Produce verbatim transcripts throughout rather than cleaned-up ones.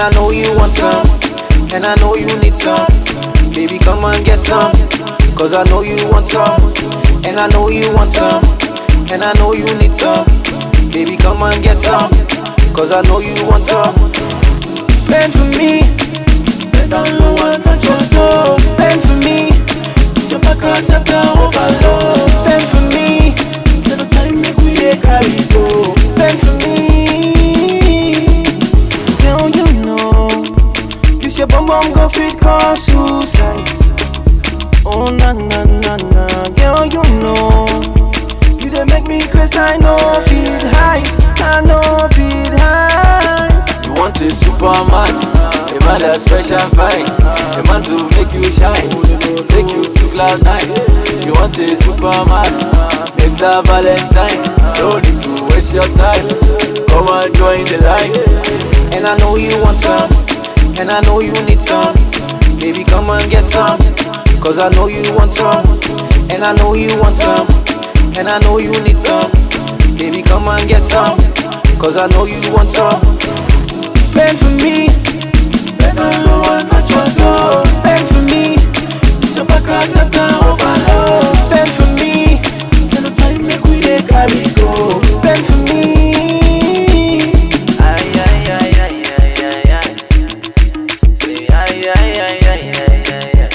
I know you want some, and I know you need some. Baby, come and get some, cause I know you want some, and I know you want some, and I know you need some. Baby, come and get some, cause I know you want some. Bend for me, bend down low and touch your toe. Bend for me, it's your back and step down overload. Bend for me, till the time make we dey carry go. Bend for me, girl, you know this your bum bum go fit cause suicide. Oh na na na na, girl, you know you dey make me crazy. I know feel high, I know feel high. You want a Superman, a man that's fresh and fine, a man to make you shine, take you to cloud nine. You want a Superman, Mister Valentine. No need to waste your time, come and join the line. And I know you want some, and I know you need some. Baby, come and get some, cause I know you want some, and I know you want some, and I know you need some. Baby, come and get some, cause I know you want some. Bend for me, bend down low and touch your toe. Bend for me, it's your back and step down overload. Bend for me, till the time make we dey carry go. Bend for me. Ay ay ay ay ay ay ay. Say ay ay ay ay ay ay ay.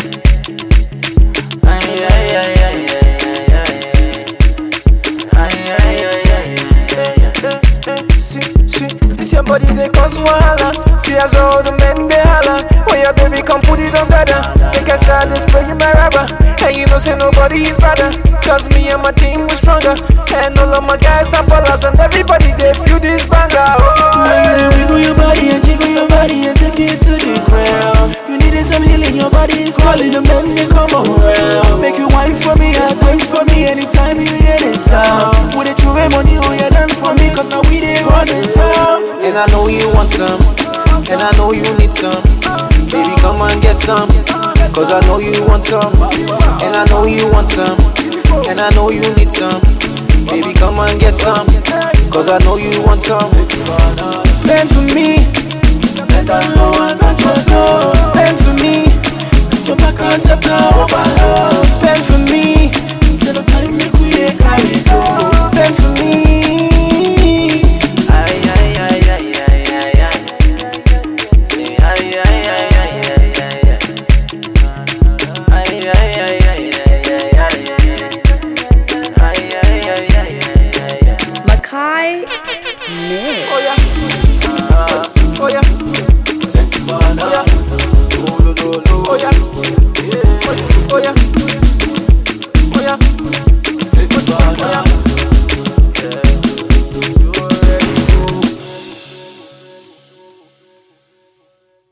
Ay ay ay ay ay ay ay. Ay ay ay ay ay ay. See see, this your body they cause wahala. See as all the men they holla. When your baby come put it on dada, they can start displaying my rubber. And you know say nobody is better, cause me and my team was stronger. And all of my guys not ballers, and everybody they feel this banger. Oh, now you wiggle your body and jiggle your body and take it to the ground. You needed some healing, your body is calling. The men they come around, make you wine for me and dance for me anytime you hear this sound. With a true money, oh yeah, dance for me, cause now we they run in town. And I know you want some, and I know you need some. Baby, come and get some, cause I know you want some, and I know you want some, and I know you need some. Baby, come and get some, cause I know you want some. Bend for me, bend down low and touch your toe. Bend for me, it's your back and step down overload. Bend for me, till the time make we dey carry go. Bend for me. Makai Mix. Oh yeah.